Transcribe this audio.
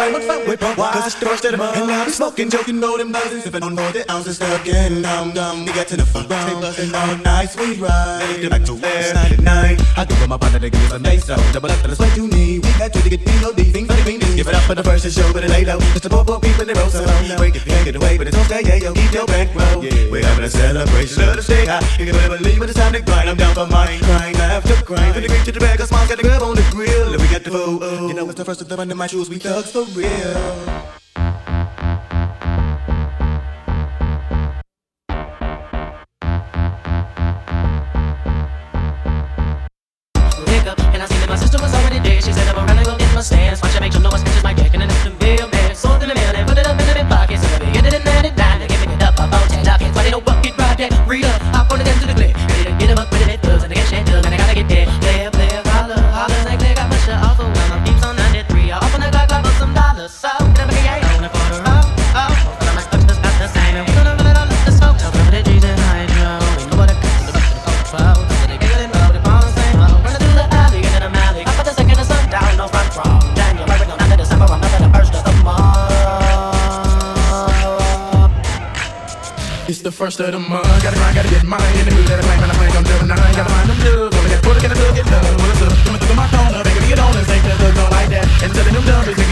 fine, but fine with punk. Cause it's the first of the month. And now we smoking, joking, know them buzzing, sipping on more than ounces, stuck in dumb. We got to the front, stay buzzing all night, sweet ride. Let it get back to where 99. I go with my partner to give you some bass, so double up to the sweat you need. We got you to get D.O.D. Things for the beans. Give it up for the first show, but it lay low. Just the poor people in the road, so don't break it, can't get away, but it's okay, yeah, yo, keep your bankroll. Yeah. We're having a celebration of the stay high. You can never believe, but it's time to grind. I'm down for mine, grind after grind. From the green to the bag, a smile got the grub on the grill. And we got the food, you know it's the first of the under my shoes, we thugs for real. Stance, watch I make some noise, bitches my dick, and then it's the bill, man. Sold in the mail, and put it up in the big pocket. So we get it in 99, they give it up, I'm on 10 dockets. Why they don't bucket, ride that, read up, hop on it into the clip. Ready to get them up with it, thugs, and they get shit dug, and I gotta get there. Player, holler, like they got much off of when my beeps on 93. Off on the clock, I put some dollars, so get up again, on the corner, but I might touch this, got the same, and we gonna run it all up the smoke. Tell them the G's and hydro, ain't nobody comes to the back of the control. So they get it up, they fall the same, run it through the alley, get in the alley. I put the second of sundown, no front from. It's the first of the month, gotta grind, gotta get mine. In the mood that I claim, and I ain't gon' do it nine. Gotta find them dudes, only got 40, can I do get love? Well, it's up, coming through my corner, baby, get on and take the hook, go like that. And telling them dummies,